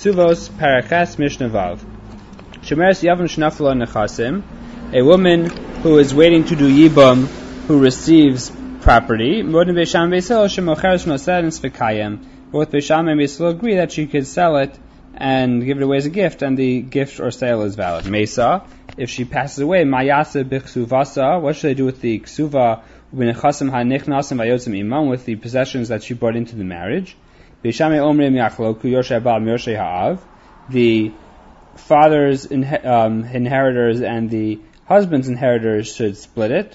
Ksuvos Parakas Mishnah Vav. Shemeres Yavon Shnafla Nechasim, a woman who is waiting to do Yibum, who receives property. Both Beisham and Beisil agree that she could sell it and give it away as a gift, and the gift or sale is valid. Mesa, if she passes away, Mayasa Bichsuvasa, what should they do with the Ksuva with the possessions that she brought into the marriage? The father's inheritors and the husband's inheritors should split it.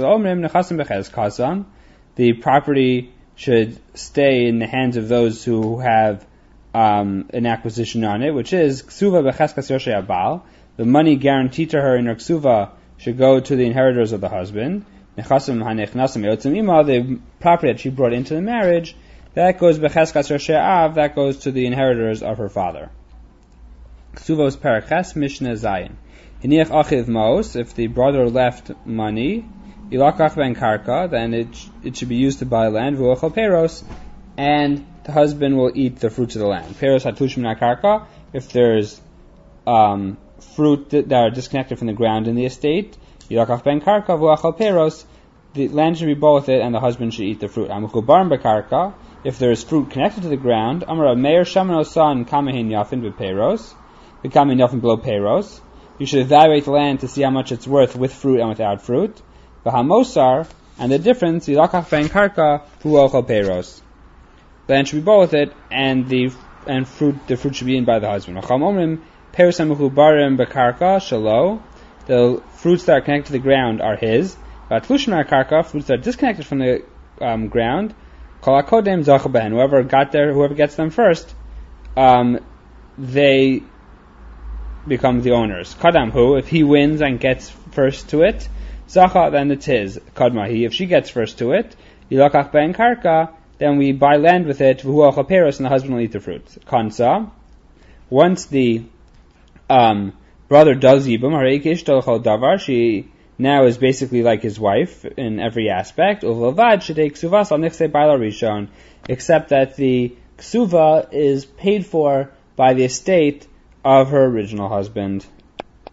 The property should stay in the hands of those who have an acquisition on it, which is the money guaranteed to her in her ksuva should go to the inheritors of the husband. The property that she brought into the marriage, that goes that goes to the inheritors of her father. Ksuvos Parakas Mishnah Zayin. If the brother left money, ilakach ben karka, then it should be used to buy land, and the husband will eat the fruits of the land. Peros hatush min karka, if there's fruit that are disconnected from the ground in the estate, ilakach ben karka v'achal peros, the land should be bought with it, and the husband should eat the fruit. Amukubarm bekarka, if there is fruit connected to the ground, Amar Meir Shamano San Kamehin Yafin beperos, the Kamehin Yafin below peros. You should evaluate the land to see how much it's worth with fruit and without fruit. V'hamosar, and the difference, ilakach ben karka v'achal peros. The land should be bought with it, and the fruit should be eaten by the husband. Peros amukubarim bekarka shalo, the fruits that are connected to the ground are his. Vatlushmar karka, fruits that are disconnected from the ground, kolakodem zachaben, whoever gets them first, they become the owners. Kadamhu, if he wins and gets first to it, zacha, then it's his. Kadmahi, if she gets first to it, ilakach ben karka, then we buy land with it, v'huacha peros, and the husband will eat the fruits. Kansa, once the brother does yibum, hareikish tolchol davar, she now is basically like his wife in every aspect. Uvlavad should take ksuvas al nichse baila rishon, except that the ksuva is paid for by the estate of her original husband.